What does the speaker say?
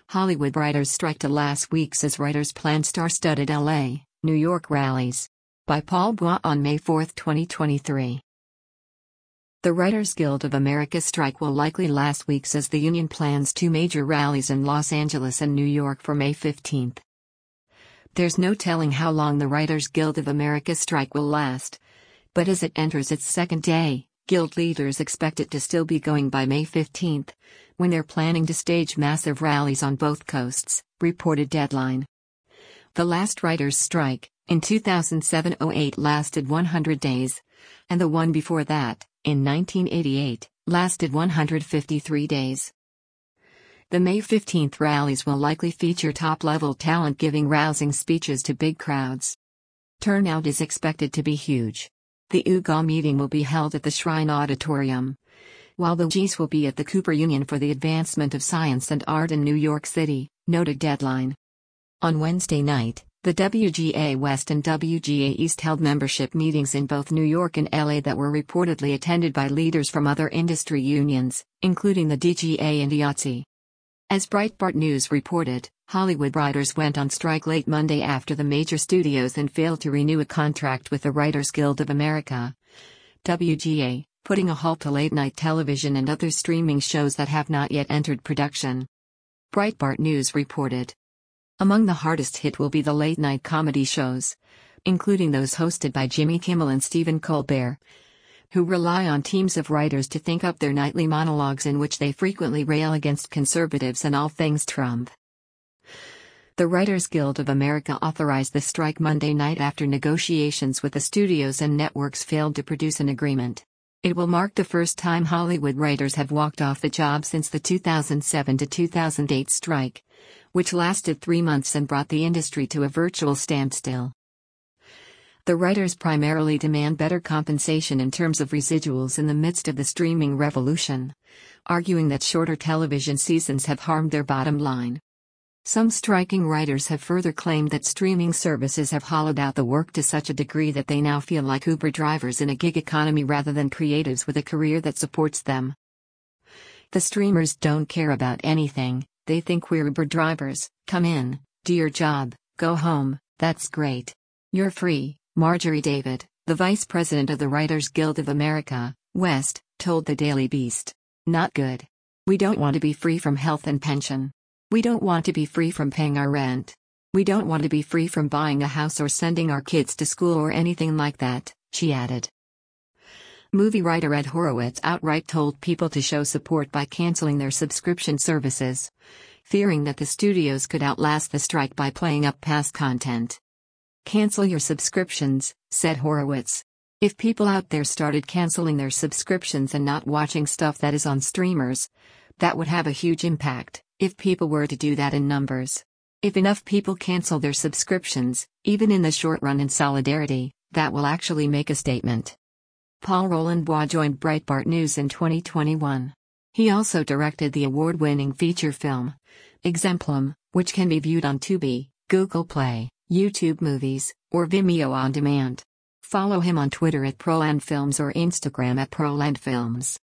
Hollywood writers strike to last weeks as writers plan star-studded LA, New York rallies. By Paul Bois on May 4, 2023. The Writers Guild of America strike will likely last weeks as the union plans two major rallies in Los Angeles and New York for May 15. There's no telling how long the Writers Guild of America strike will last. But as it enters its second day, Guild leaders expect it to still be going by May 15, when they're planning to stage massive rallies on both coasts, reported Deadline. The last writers' strike, in 2007-08, lasted 100 days, and the one before that, in 1988, lasted 153 days. The May 15th rallies will likely feature top-level talent giving rousing speeches to big crowds. Turnout is expected to be huge. The UGA meeting will be held at the Shrine Auditorium, while the Gs will be at the Cooper Union for the Advancement of Science and Art in New York City, noted Deadline. On Wednesday night, the WGA West and WGA East held membership meetings in both New York and LA that were reportedly attended by leaders from other industry unions, including the DGA and IATSE. As Breitbart News reported, Hollywood writers went on strike late Monday after the major studios and failed to renew a contract with the Writers Guild of America, WGA, putting a halt to late-night television and other streaming shows that have not yet entered production. Breitbart News reported. Among the hardest hit will be the late-night comedy shows, including those hosted by Jimmy Kimmel and Stephen Colbert, who rely on teams of writers to think up their nightly monologues in which they frequently rail against conservatives and all things Trump. The Writers Guild of America authorized the strike Monday night after negotiations with the studios and networks failed to produce an agreement. It will mark the first time Hollywood writers have walked off the job since the 2007 to 2008 strike, which lasted 3 months and brought the industry to a virtual standstill. The writers primarily demand better compensation in terms of residuals in the midst of the streaming revolution, arguing that shorter television seasons have harmed their bottom line. Some striking writers have further claimed that streaming services have hollowed out the work to such a degree that they now feel like Uber drivers in a gig economy rather than creatives with a career that supports them. The streamers don't care about anything. They think we're Uber drivers. Come in, do your job, go home, that's great. You're free, Marjorie David, the vice president of the Writers Guild of America, West, told the Daily Beast. Not good. We don't want to be free from health and pension. We don't want to be free from paying our rent. We don't want to be free from buying a house or sending our kids to school or anything like that, she added. Movie writer Ed Horowitz outright told people to show support by canceling their subscription services, fearing that the studios could outlast the strike by playing up past content. Cancel your subscriptions, said Horowitz. If people out there started canceling their subscriptions and not watching stuff that is on streamers, that would have a huge impact, if people were to do that in numbers. If enough people cancel their subscriptions, even in the short run in solidarity, that will actually make a statement. Paul Roland Bois joined Breitbart News in 2021. He also directed the award-winning feature film, Exemplum, which can be viewed on Tubi, Google Play, YouTube Movies, or Vimeo on demand. Follow him on Twitter at ProlandFilms or Instagram at ProlandFilms.